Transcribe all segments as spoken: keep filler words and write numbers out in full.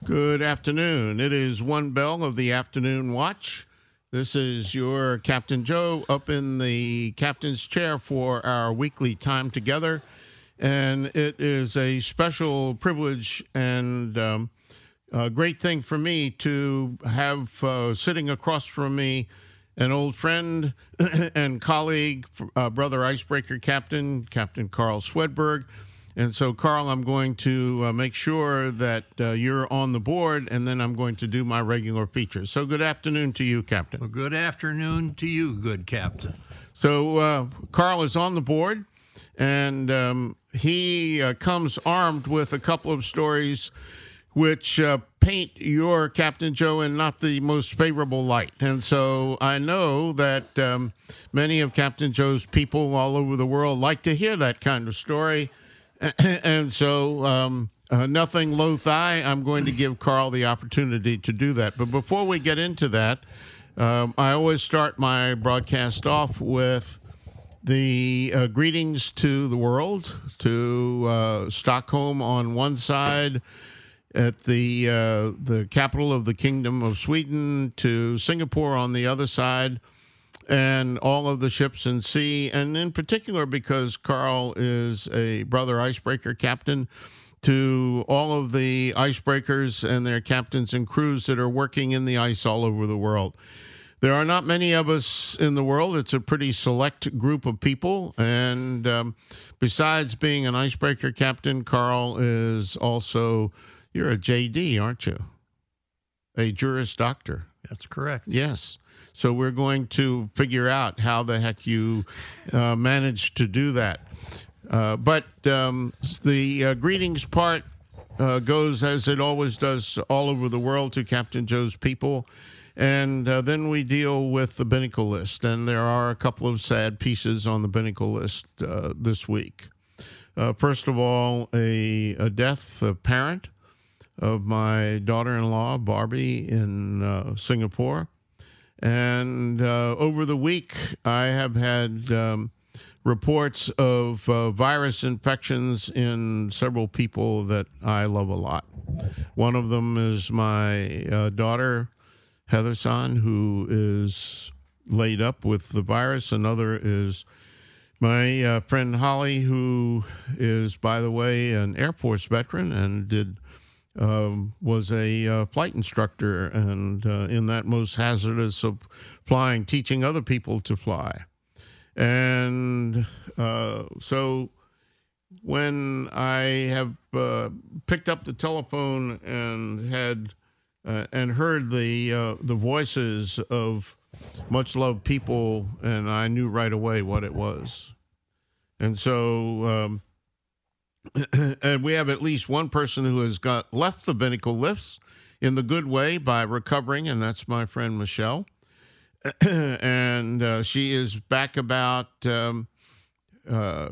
Good afternoon. It is one bell of the afternoon watch. This is your Captain Joe up in the captain's chair for our weekly time together. And it is a special privilege and um, a great thing for me to have uh, sitting across from me an old friend and colleague, uh, brother icebreaker captain, Captain Carl Swedberg. And so, Carl, I'm going to uh, make sure that uh, you're on the board, and then I'm going to do my regular features. So good afternoon to you, Captain. Well, good afternoon to you, good Captain. So uh, Carl is on the board, and um, he uh, comes armed with a couple of stories which uh, paint your Captain Joe in not the most favorable light. And so I know that um, many of Captain Joe's people all over the world like to hear that kind of story. And so, um, uh, nothing loath I, I'm going to give Carl the opportunity to do that. But before we get into that, um, I always start my broadcast off with the uh, greetings to the world, to uh, Stockholm on one side, at the uh, the capital of the Kingdom of Sweden, to Singapore on the other side, and all of the ships in sea, and in particular because Carl is a brother icebreaker captain, to all of the icebreakers and their captains and crews that are working in the ice all over the world. There are not many of us in the world. It's a pretty select group of people, and um, besides being an icebreaker captain, Carl is also, you're a J D, aren't you? A Juris Doctor. That's correct. Yes. So we're going to figure out how the heck you uh, managed to do that. Uh, but um, the uh, greetings part uh, goes, as it always does, all over the world to Captain Joe's people. And uh, then we deal with the Binnacle list. And there are a couple of sad pieces on the Binnacle list uh, this week. Uh, first of all, a, a death, a parent of my daughter-in-law, Barbie, in uh, Singapore. And uh, over the week, I have had um, reports of uh, virus infections in several people that I love a lot. One of them is my uh, daughter, Heather-san, who is laid up with the virus. Another is my uh, friend Holly, who is, by the way, an Air Force veteran and did Um, was a uh, flight instructor and uh, in that most hazardous of flying, teaching other people to fly. And uh, so when I have uh, picked up the telephone and had uh, and heard the uh, the voices of much loved people, and I knew right away what it was. And so um, and we have at least one person who has got left the Binnacle lifts in the good way by recovering, and that's my friend Michelle. and uh, she is back about um, uh,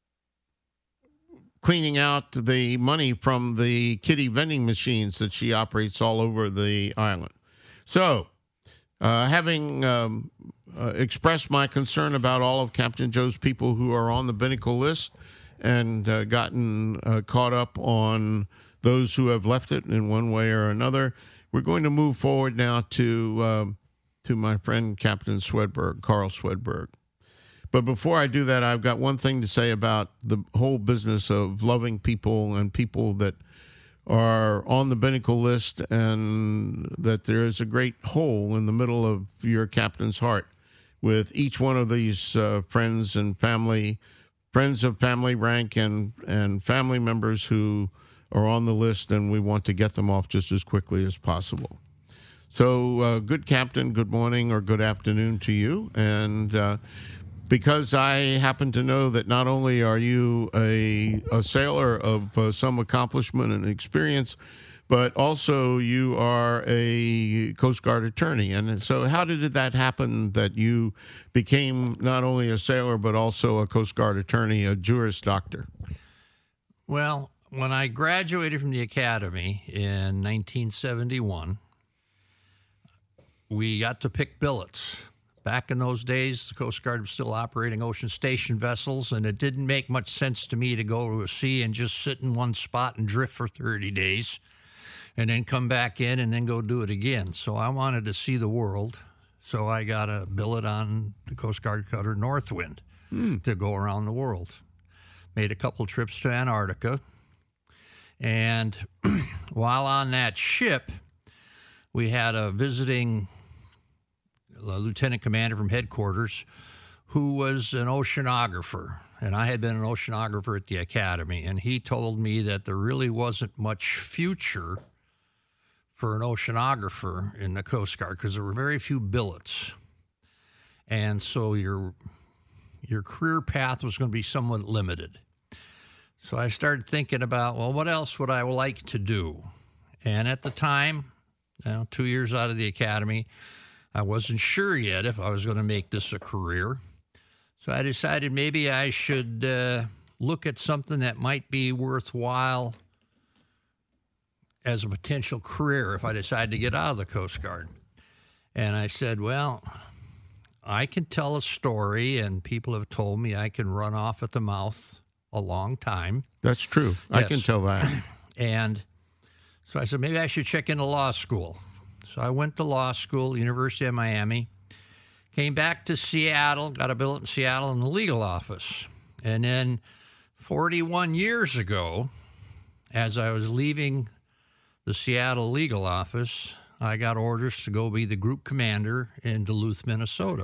cleaning out the money from the kitty vending machines that she operates all over the island. So, uh, having um, uh, expressed my concern about all of Captain Joe's people who are on the Binnacle list, and uh, gotten uh, caught up on those who have left it in one way or another, we're going to move forward now to um, to my friend Captain Swedberg, Carl Swedberg. But before I do that, I've got one thing to say about the whole business of loving people and people that are on the Binnacle list, and that there is a great hole in the middle of your captain's heart with each one of these uh, friends and family friends of family rank and, and family members who are on the list, and we want to get them off just as quickly as possible. So, uh, good captain, good morning or good afternoon to you. And uh, because I happen to know that not only are you a, a sailor of uh, some accomplishment and experience, but also you are a Coast Guard attorney. And so how did that happen that you became not only a sailor, but also a Coast Guard attorney, a Juris Doctor? Well, when I graduated from the academy in nineteen seventy-one, we got to pick billets. Back in those days, the Coast Guard was still operating ocean station vessels, and it didn't make much sense to me to go to a sea and just sit in one spot and drift for thirty days. and then come back in and then go do it again. So I wanted to see the world. So I got a billet on the Coast Guard cutter Northwind mm. to go around the world. Made a couple trips to Antarctica. And while on that ship, we had a visiting a lieutenant commander from headquarters who was an oceanographer. And I had been an oceanographer at the academy. And he told me that there really wasn't much future for an oceanographer in the Coast Guard because there were very few billets. And so your your career path was going to be somewhat limited. So I started thinking about, well, what else would I like to do? And at the time, you know, two years out of the academy, I wasn't sure yet if I was going to make this a career. So I decided maybe I should uh, look at something that might be worthwhile as a potential career if I decide to get out of the Coast Guard. And I said, well, I can tell a story, and people have told me I can run off at the mouth a long time. That's true. Yes. I can tell that. And so I said, maybe I should check into law school. So I went to law school, University of Miami, came back to Seattle, got a billet in Seattle in the legal office. And then forty-one years ago, as I was leaving the Seattle legal office, I got orders to go be the group commander in Duluth, Minnesota.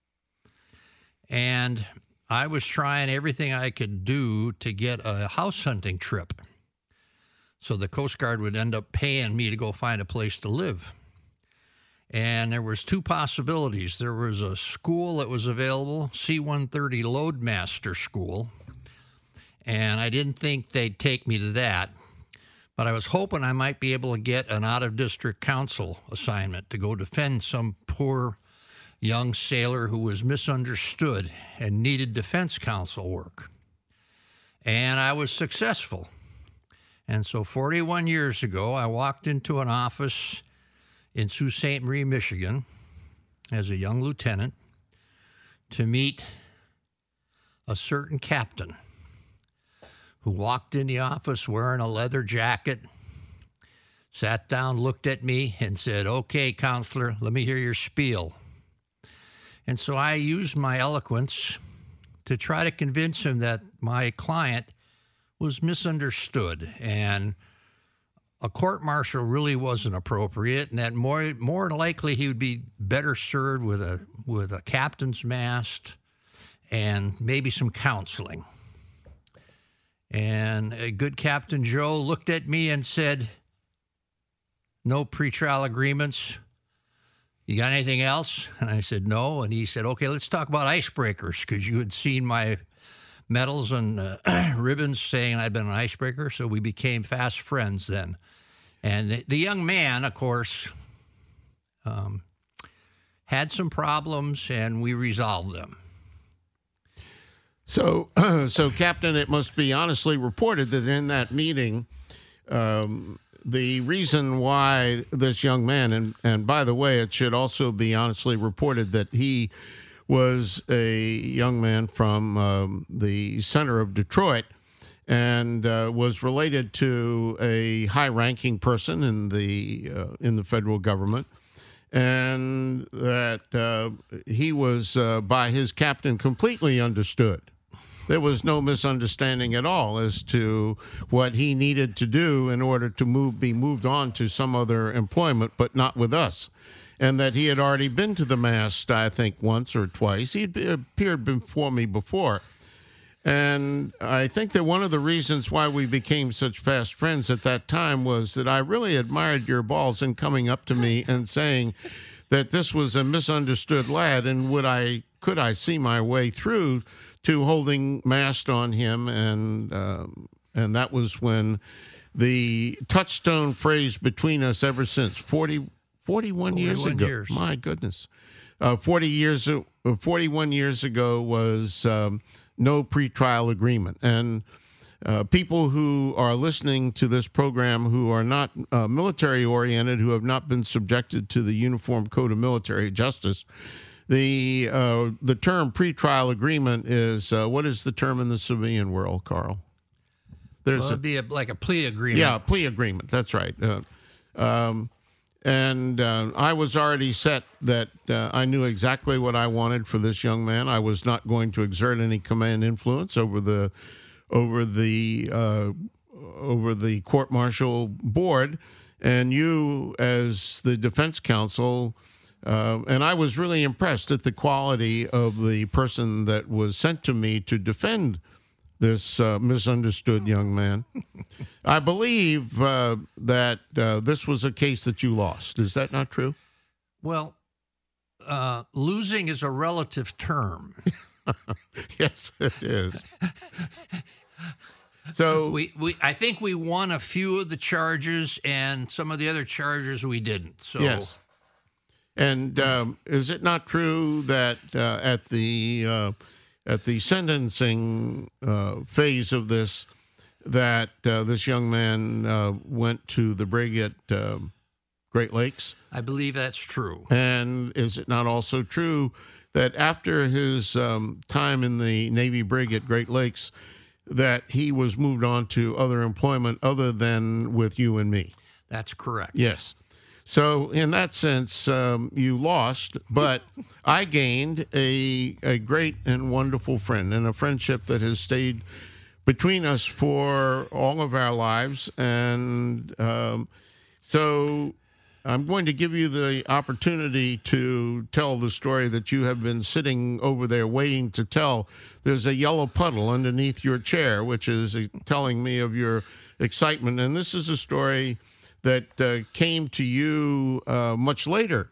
And I was trying everything I could do to get a house hunting trip. So the Coast Guard would end up paying me to go find a place to live. And there was two possibilities. There was a school that was available, C one thirty Loadmaster School. And I didn't think they'd take me to that. But I was hoping I might be able to get an out-of-district counsel assignment to go defend some poor young sailor who was misunderstood and needed defense counsel work. And I was successful. And so forty-one years ago, I walked into an office in Sault Ste. Marie, Michigan, as a young lieutenant to meet a certain captain who walked in the office wearing a leather jacket, sat down, looked at me, and said, "Okay, counselor, let me hear your spiel." And so I used my eloquence to try to convince him that my client was misunderstood and a court-martial really wasn't appropriate, and that more more likely he would be better served with a with a captain's mast and maybe some counseling. And a good Captain Joe looked at me and said, "No pretrial agreements. You got anything else?" And I said, "No." And he said, "Okay, let's talk about icebreakers," because you had seen my medals and uh, ribbons saying I'd been an icebreaker. So we became fast friends then. And the, the young man, of course, um, had some problems, and we resolved them. So, uh, so Captain, it must be honestly reported that in that meeting, um, the reason why this young man, and, and by the way, it should also be honestly reported that he was a young man from um, the center of Detroit and uh, was related to a high-ranking person in the uh, in the federal government, and that uh, he was, uh, by his captain, completely understood. There was no misunderstanding at all as to what he needed to do in order to move, be moved on to some other employment, but not with us. And that he had already been to the mast, I think, once or twice. He'd appeared before me before. And I think that one of the reasons why we became such fast friends at that time was that I really admired your balls in coming up to me and saying that this was a misunderstood lad, and would I could I see my way through to holding mast on him. And um, and that was when the touchstone phrase between us ever since, forty, forty-one years ago. Years. My goodness. Uh, forty years, uh, forty-one years ago was um, no pretrial agreement. And uh, people who are listening to this program who are not uh, military-oriented, who have not been subjected to the Uniform Code of Military Justice, the uh, the term pretrial agreement is, uh, what is the term in the civilian world, Carl? There's well, it'd a, be a, like a plea agreement. Yeah, a plea agreement. That's right. Uh, Um, and uh, I was already set that uh, I knew exactly what I wanted for this young man. I was not going to exert any command influence over the over the uh, over the court-martial board, and you, as the defense counsel. Uh, and I was really impressed at the quality of the person that was sent to me to defend this uh, misunderstood young man. I believe uh, that uh, this was a case that you lost. Is that not true? Well, uh, losing is a relative term. Yes, it is. So we, we, I think we won a few of the charges, and some of the other charges we didn't. So. Yes. And um, is it not true that uh, at the uh, at the sentencing uh, phase of this, that uh, this young man uh, went to the brig at uh, Great Lakes? I believe that's true. And is it not also true that after his um, time in the Navy brig at Great Lakes, that he was moved on to other employment other than with you and me? That's correct. Yes. So in that sense, um, you lost, but I gained a a great and wonderful friend, and a friendship that has stayed between us for all of our lives. And um, so I'm going to give you the opportunity to tell the story that you have been sitting over there waiting to tell. There's a yellow puddle underneath your chair, which is uh, telling me of your excitement. And this is a story that uh, came to you uh, much later.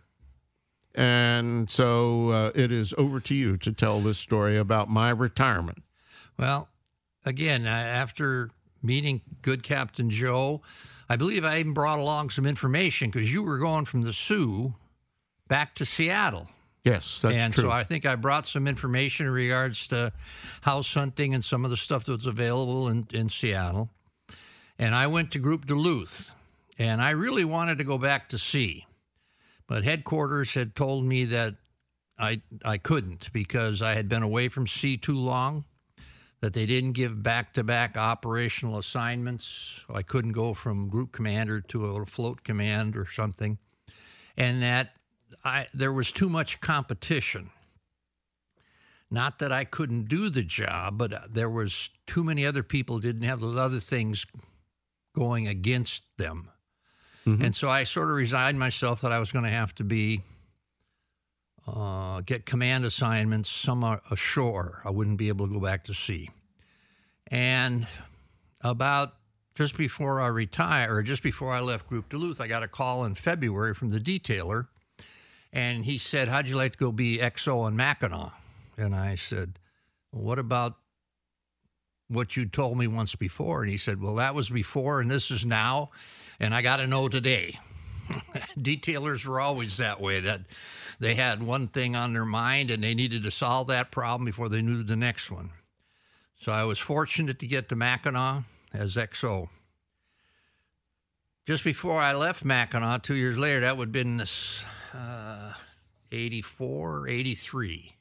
And so uh, it is over to you to tell this story about my retirement. Well, again, after meeting good Captain Joe, I believe I even brought along some information because you were going from the Sioux back to Seattle. Yes, that's and true. And so I think I brought some information in regards to house hunting and some of the stuff that was available in, in Seattle. And I went to Group Duluth. And I really wanted to go back to sea, but headquarters had told me that I I couldn't because I had been away from sea too long, that they didn't give back-to-back operational assignments. I couldn't go from group commander to a float command or something, and that I there was too much competition. Not that I couldn't do the job, but there was too many other people didn't have those other things going against them. Mm-hmm. And so I sort of resigned myself that I was going to have to be, uh, get command assignments somewhere ashore. I wouldn't be able to go back to sea. And about just before I retired, or just before I left Group Duluth, I got a call in February from the detailer. And he said, how'd you like to go be X O on Mackinac? And I said, well, what about what you told me once before? And he said, well, that was before and this is now. And I got to know today. Detailers were always that way, that they had one thing on their mind and they needed to solve that problem before they knew the next one. So I was fortunate to get to Mackinac as X O. Just before I left Mackinac, two years later, that would have been uh, eighty-four, eighty-three.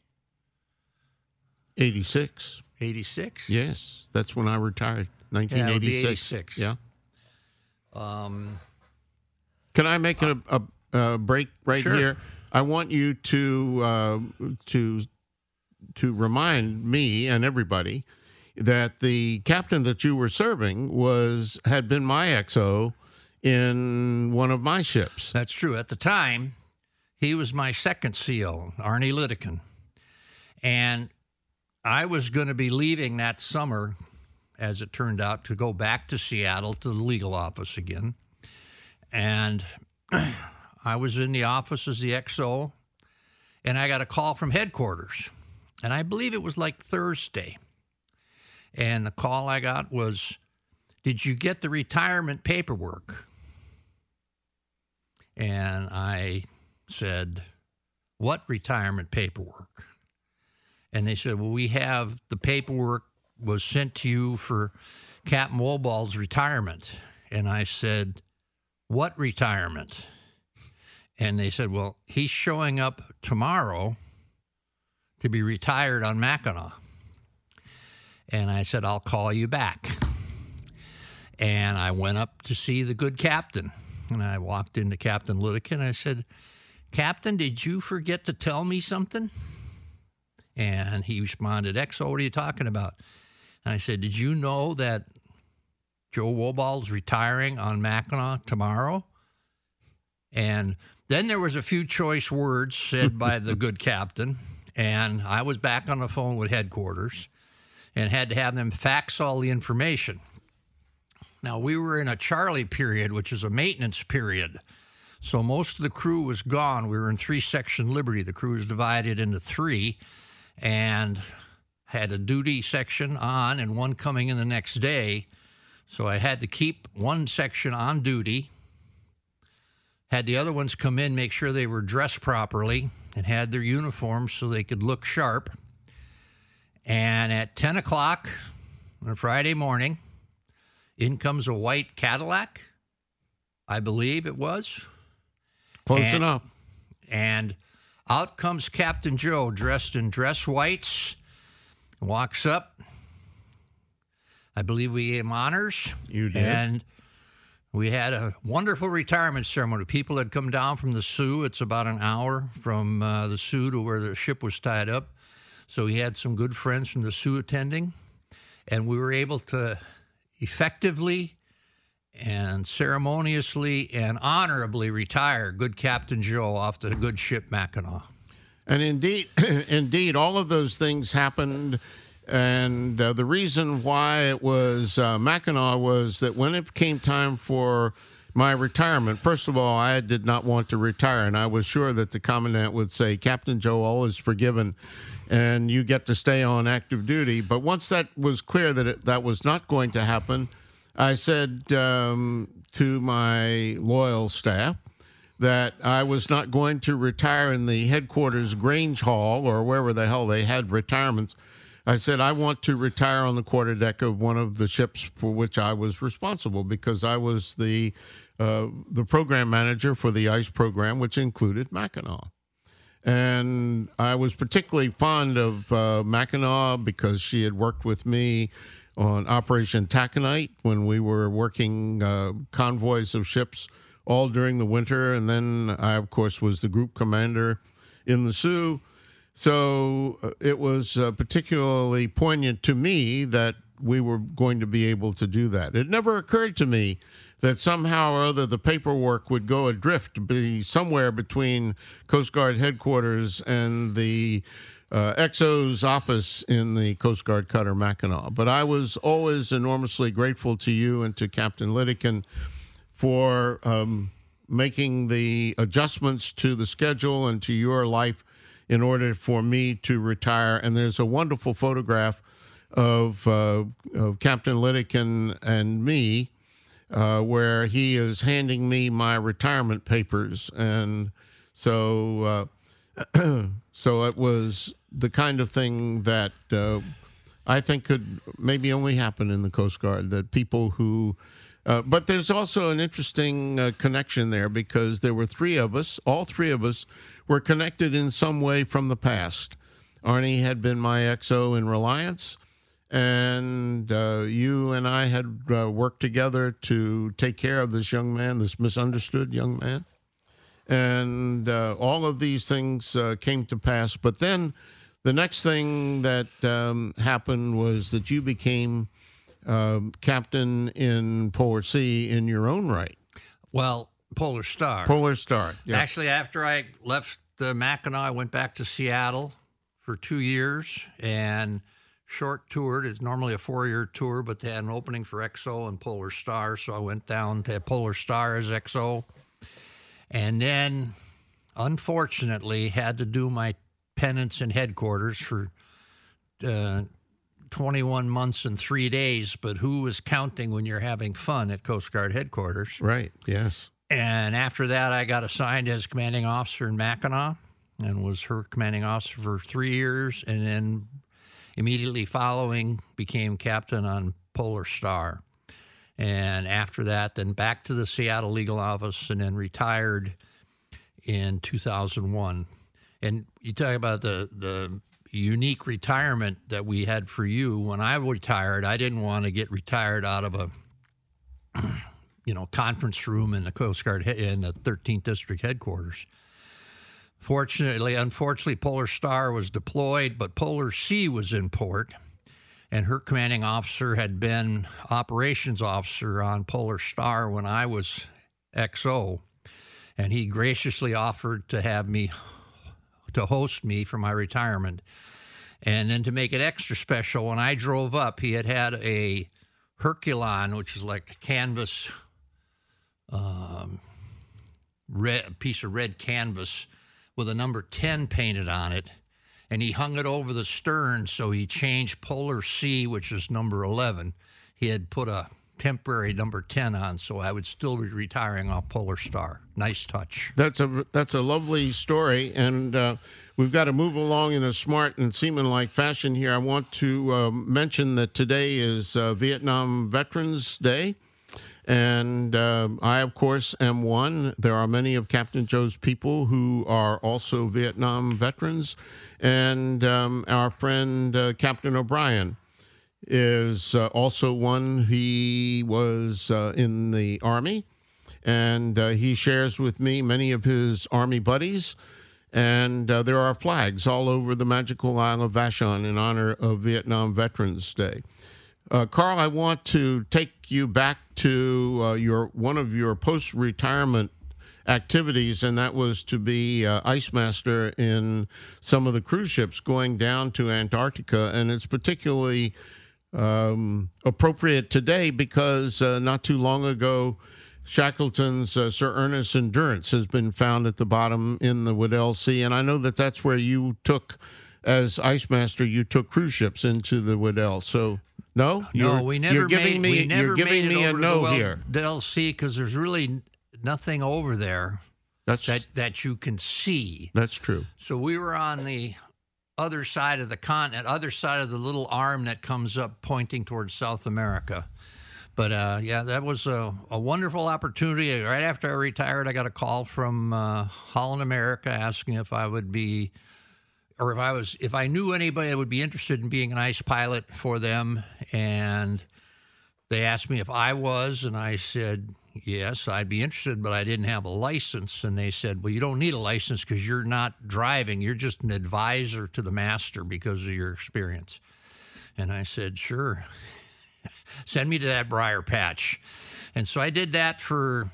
eighty-six. eighty-six? Yes, that's when I retired, nineteen eighty-six. Yeah, it would be eighty-six. Yeah. Um, Can I make a, a, a break right sure. here? I want you to uh, to to remind me and everybody that the captain that you were serving was had been my X O in one of my ships. That's true. At the time, he was my second C O, Arnie Lidekin. And I was going to be leaving that summer, as it turned out, to go back to Seattle to the legal office again. And I was in the office as the X O, and I got a call from headquarters. And I believe it was like Thursday. And the call I got was, did you get the retirement paperwork? And I said, what retirement paperwork? And they said, well, we have the paperwork was sent to you for Captain Wobald's retirement. And I said, what retirement? And they said, well, he's showing up tomorrow to be retired on Mackinac. And I said, I'll call you back. And I went up to see the good captain. And I walked into Captain Littleton and I said, Captain, did you forget to tell me something? And he responded, X O, what are you talking about? And I said, did you know that Joe Wobald's retiring on Mackinac tomorrow? And then there was a few choice words said by the good captain, and I was back on the phone with headquarters and had to have them fax all the information. Now, we were in a Charlie period, which is a maintenance period. So most of the crew was gone. We were in three-section Liberty. The crew was divided into three and had a duty section on and one coming in the next day. So I had to keep one section on duty, had the other ones come in, make sure they were dressed properly and had their uniforms so they could look sharp. And at ten o'clock on a Friday morning, in comes a white Cadillac, I believe it was. Close and, enough. And out comes Captain Joe, dressed in dress whites, walks up. I believe we gave him honors. You did. And we had a wonderful retirement ceremony. People had come down from the Sioux. It's about an hour from uh, the Sioux to where the ship was tied up. So we had some good friends from the Sioux attending. And we were able to effectively and ceremoniously and honorably retire good Captain Joe off the good ship Mackinac. And indeed, indeed, all of those things happened. And uh, the reason why it was uh, Mackinac was that when it came time for my retirement, first of all, I did not want to retire. And I was sure that the commandant would say, Captain Joe, all is forgiven, and you get to stay on active duty. But once that was clear that it, that was not going to happen, I said um, to my loyal staff that I was not going to retire in the headquarters Grange Hall or wherever the hell they had retirements. I said, I want to retire on the quarterdeck of one of the ships for which I was responsible, because I was the uh, the program manager for the ICE program, which included Mackinac. And I was particularly fond of uh, Mackinac because she had worked with me on Operation Taconite when we were working uh, convoys of ships all during the winter. And then I, of course, was the group commander in the Sioux. So uh, it was uh, particularly poignant to me that we were going to be able to do that. It never occurred to me that somehow or other the paperwork would go adrift, be somewhere between Coast Guard headquarters and the uh, X O's office in the Coast Guard cutter Mackinac. But I was always enormously grateful to you and to Captain Littleton for um, making the adjustments to the schedule and to your life in order for me to retire. And there's a wonderful photograph of, uh, of Captain Littleton and me uh, where he is handing me my retirement papers. And so uh, so it was the kind of thing that uh, I think could maybe only happen in the Coast Guard, that people who Uh, but there's also an interesting uh, connection there, because there were three of us, all three of us were connected in some way from the past. Arnie had been my X O in Reliance, and uh, you and I had uh, worked together to take care of this young man, this misunderstood young man. And uh, all of these things uh, came to pass. But then the next thing that um, happened was that you became Uh, captain in Polar Sea in your own right. Well, Polar Star. Polar Star, yeah. Actually, after I left uh, Mackinac, I went back to Seattle for two years and short toured. It's normally a four-year tour, but they had an opening for X O and Polar Star, so I went down to Polar Star as X O. And then, unfortunately, had to do my penance in headquarters for uh, twenty-one months and three days, but who was counting when you're having fun at Coast Guard headquarters? Right, yes. And after that, I got assigned as commanding officer in Mackinac and was her commanding officer for three years, and then immediately following became captain on Polar Star. And after that, then back to the Seattle Legal Office, and then retired in two thousand one. And you talk about the the unique retirement that we had for you. When I retired, I didn't want to get retired out of a you know, conference room in the Coast Guard he- in the thirteenth District headquarters. Fortunately, unfortunately, Polar Star was deployed, but Polar Sea was in port, and her commanding officer had been operations officer on Polar Star when I was X O, and he graciously offered to have me, to host me for my retirement. And then to make it extra special, when I drove up, he had had a Herculon, which is like a canvas, um, red, piece of red canvas, with a number ten painted on it, and he hung it over the stern, so he changed Polar Sea, which is number eleven. He had put a temporary number ten on, so I would still be retiring off Polar Star. Nice touch. That's a that's a lovely story, and uh, we've got to move along in a smart and seaman-like fashion here. I want to uh, mention that today is uh, Vietnam Veterans Day. And uh, I, of course, am one. There are many of Captain Joe's people who are also Vietnam veterans. And um, our friend uh, Captain O'Brien is uh, also one. He was uh, in the Army, and uh, he shares with me many of his Army buddies. And uh, there are flags all over the magical Isle of Vashon in honor of Vietnam Veterans Day. Uh, Carl, I want to take you back to uh, your one of your post-retirement activities, and that was to be uh, ice master in some of the cruise ships going down to Antarctica. And it's particularly um, appropriate today because uh, not too long ago, Shackleton's uh, Sir Ernest Endurance has been found at the bottom in the Weddell Sea. And I know that that's where you took, as ice master, you took cruise ships into the Weddell. So... No, you're, no, we never you're giving made, me we never you're giving made me it a over no to the here. Weddell Sea because there's really nothing over there That's that that you can see. That's true. So we were on the other side of the continent, other side of the little arm that comes up pointing towards South America. But uh, yeah, that was a, a wonderful opportunity. Right after I retired, I got a call from uh, Holland America asking if I would be. Or if I was, if I knew anybody that would be interested in being an ice pilot for them, and they asked me if I was, and I said yes, I'd be interested, but I didn't have a license. And they said, well, you don't need a license because you're not driving; you're just an advisor to the master because of your experience. And I said, sure, send me to that briar patch. And so I did that for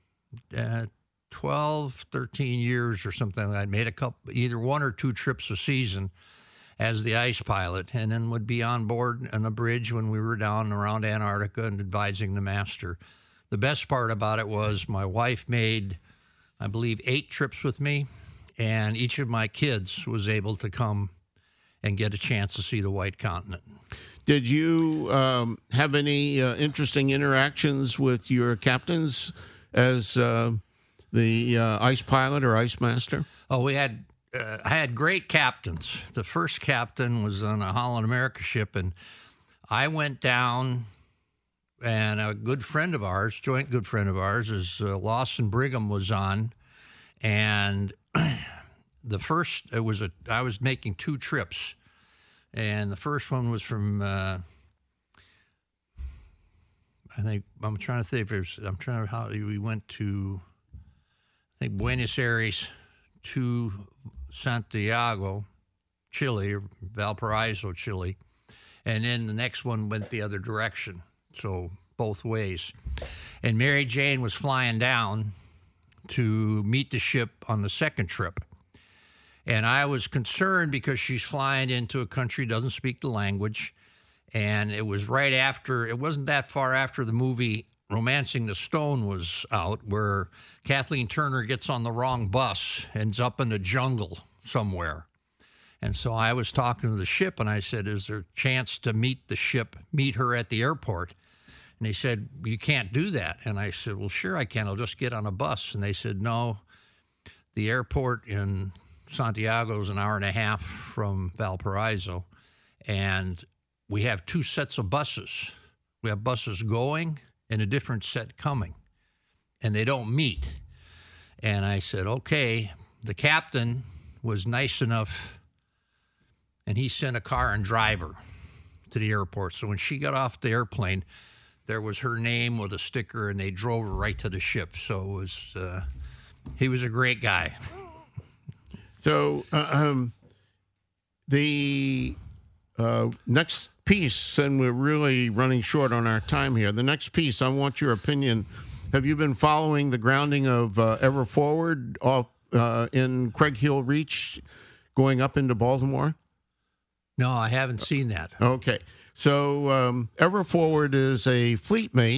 Uh, twelve, thirteen years or something. I'd made a couple, either one or two trips a season as the ice pilot, and then would be on board on the bridge when we were down around Antarctica and advising the master. The best part about it was my wife made, I believe, eight trips with me, and each of my kids was able to come and get a chance to see the White Continent. Did you um, have any uh, interesting interactions with your captains as uh, the uh, ice pilot or ice master? Oh, we had uh, I had great captains. The first captain was on a Holland America ship, and I went down, and a good friend of ours, joint good friend of ours, is uh, Lawson Brigham was on, and the first it was a I was making two trips, and the first one was from. Uh, I think I'm trying to think if there's. I'm trying to how we went to. I think Buenos Aires to Santiago, Chile, or Valparaiso, Chile. And then the next one went the other direction, so both ways. And Mary Jane was flying down to meet the ship on the second trip. And I was concerned because she's flying into a country that doesn't speak the language. And it was right after, it wasn't that far after the movie Romancing the Stone was out, where Kathleen Turner gets on the wrong bus, ends up in the jungle somewhere. And so I was talking to the ship, and I said, is there a chance to meet the ship, meet her at the airport? And they said, you can't do that. And I said, well, sure I can. I'll just get on a bus. And they said, no, the airport in Santiago is an hour and a half from Valparaiso, and we have two sets of buses. We have buses going and a different set coming, and they don't meet. And I said, okay. The captain was nice enough, and he sent a car and driver to the airport. So when she got off the airplane, there was her name with a sticker, and they drove her right to the ship. So it was, uh, he was a great guy. So uh, um, the uh, next piece, and we're really running short on our time here. The next piece, I want your opinion. Have you been following the grounding of uh, Ever Forward off uh, in Craig Hill Reach, going up into Baltimore? No, I haven't seen that. Okay. So um, Ever Forward is a fleet mate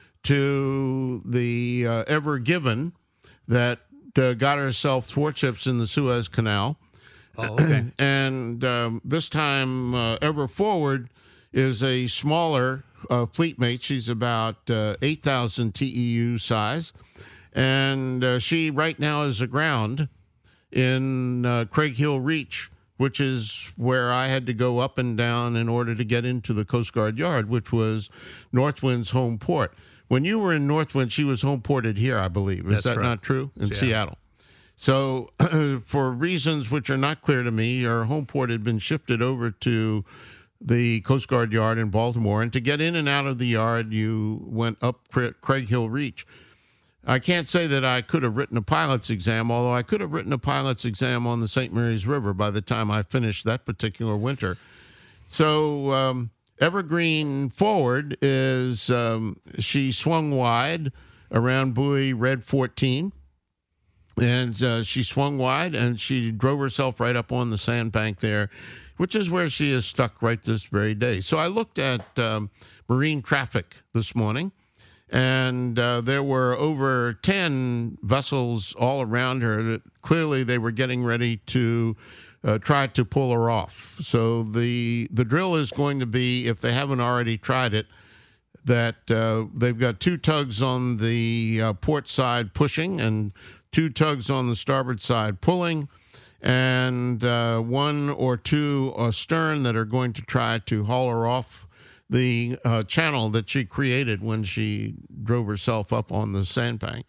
to the uh, Ever Given that uh, got herself thwartships in the Suez Canal. Oh, okay. And um, this time, uh, Ever Forward is a smaller uh, fleet mate. She's about uh, eight thousand T E U size. And uh, she right now is aground in uh, Craig Hill Reach, which is where I had to go up and down in order to get into the Coast Guard Yard, which was Northwind's home port. When you were in Northwind, she was home ported here, I believe. Is That's that right. not true? In Yeah. Seattle. So for reasons which are not clear to me, her home port had been shifted over to the Coast Guard Yard in Baltimore. And to get in and out of the yard, you went up Craig Hill Reach. I can't say that I could have written a pilot's exam, although I could have written a pilot's exam on the Saint Mary's River by the time I finished that particular winter. So um, Evergreen Forward is, um, she swung wide around buoy Red fourteen, and uh, she swung wide, and she drove herself right up on the sandbank there, which is where she is stuck right this very day. So I looked at um, marine traffic this morning, and uh, there were over ten vessels all around her that clearly they were getting ready to uh, try to pull her off. So the the drill is going to be, if they haven't already tried it, that uh, they've got two tugs on the uh, port side pushing and two tugs on the starboard side pulling, and uh, one or two astern that are going to try to haul her off the uh, channel that she created when she drove herself up on the sandbank.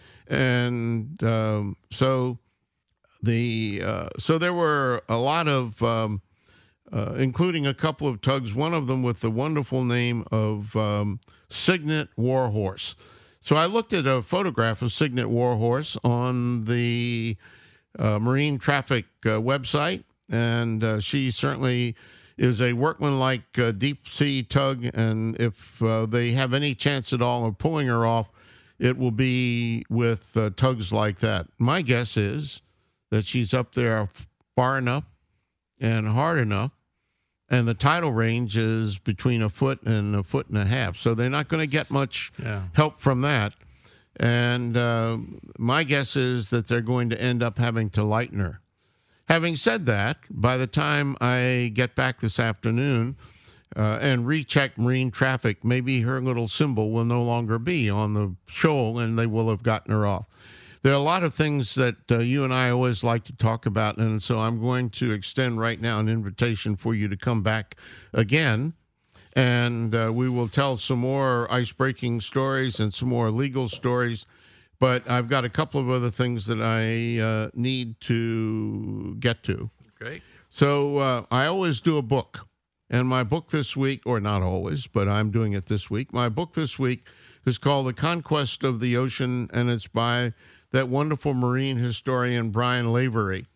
And um, so the uh, so there were a lot of, um, uh, including a couple of tugs, one of them with the wonderful name of um, Signet Warhorse. So I looked at a photograph of Signet Warhorse on the uh, Marine Traffic uh, website, and uh, she certainly is a workmanlike uh, deep sea tug, and if uh, they have any chance at all of pulling her off, it will be with uh, tugs like that. My guess is that she's up there far enough and hard enough, and the tidal range is between a foot and a foot and a half, so they're not going to get much Yeah. help from that. And uh, my guess is that they're going to end up having to lighten her. Having said that, by the time I get back this afternoon uh, and recheck marine traffic, maybe her little symbol will no longer be on the shoal, and they will have gotten her off. There are a lot of things that uh, you and I always like to talk about, and so I'm going to extend right now an invitation for you to come back again, and uh, we will tell some more ice-breaking stories and some more legal stories. But I've got a couple of other things that I uh, need to get to. Great. So uh, I always do a book. And my book this week, or not always, but I'm doing it this week. My book this week is called The Conquest of the Ocean, and it's by that wonderful marine historian, Brian Lavery.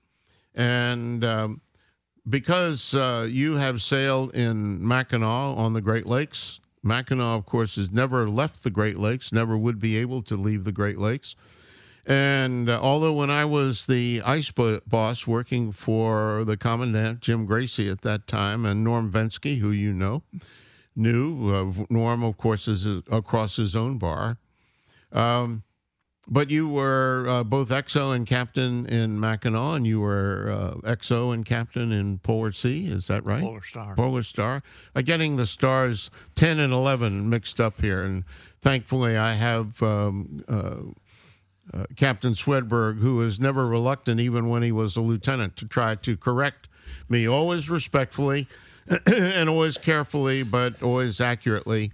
And um, because uh, you have sailed in Mackinac on the Great Lakes, Mackinac, of course, has never left the Great Lakes, never would be able to leave the Great Lakes. And uh, although when I was the ice bo- boss working for the Commandant, Jim Gracie at that time, and Norm Vensky, who you know, knew, uh, Norm, of course, is uh, across his own bar. Um, but you were uh, both X O and captain in Mackinac, and you were uh, X O and captain in Polar Sea, is that right? Polar Star. Polar Star. I'm getting the stars ten and eleven mixed up here, and thankfully I have um, uh, uh, Captain Swedberg, who is never reluctant, even when he was a lieutenant, to try to correct me, always respectfully and always carefully, but always accurately.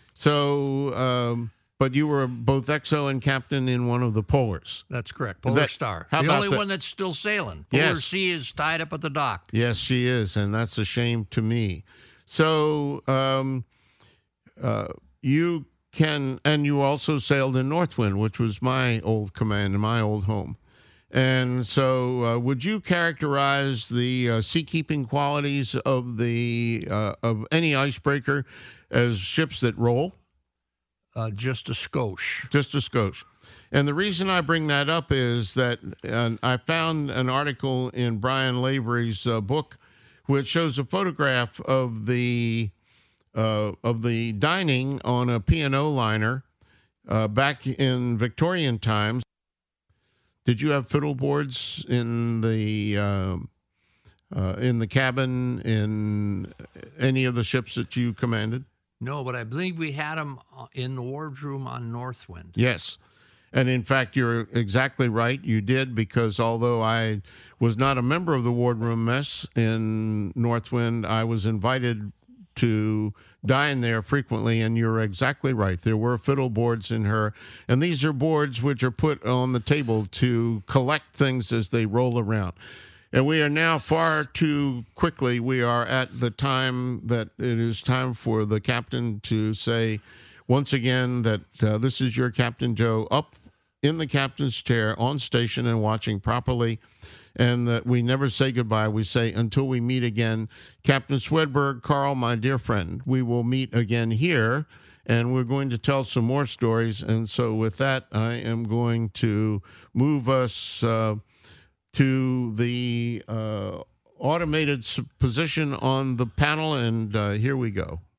So, um, but you were both X O and captain in one of the Polars. That's correct. Polar That- Star. how The about only that? one that's still sailing. Polar Yes. Sea is tied up at the dock. Yes, she is, and that's a shame to me. So, um, uh, you can, and you also sailed in Northwind, which was my old command and my old home. And so, uh, would you characterize the uh, seakeeping qualities of the uh, of any icebreaker as ships that roll? Uh, just a skosh. Just a skosh. And the reason I bring that up is that uh, I found an article in Brian Lavery's uh, book, which shows a photograph of the uh, of the dining on a P and O liner uh, back in Victorian times. Did you have fiddle boards in the uh, uh, in the cabin in any of the ships that you commanded? No, but I believe we had them in the wardroom on Northwind. Yes. And in fact, you're exactly right. You did, because although I was not a member of the wardroom mess in Northwind, I was invited to dine there frequently, and you're exactly right. There were fiddle boards in her, and these are boards which are put on the table to collect things as they roll around. And we are now far too quickly, we are at the time that it is time for the captain to say once again that uh, this is your Captain Joe up in the captain's chair on station and watching properly, and that we never say goodbye. We say until we meet again. Captain Swedberg, Carl, my dear friend, we will meet again here, and we're going to tell some more stories. And so with that, I am going to move us uh, to the uh, automated position on the panel, and uh, here we go.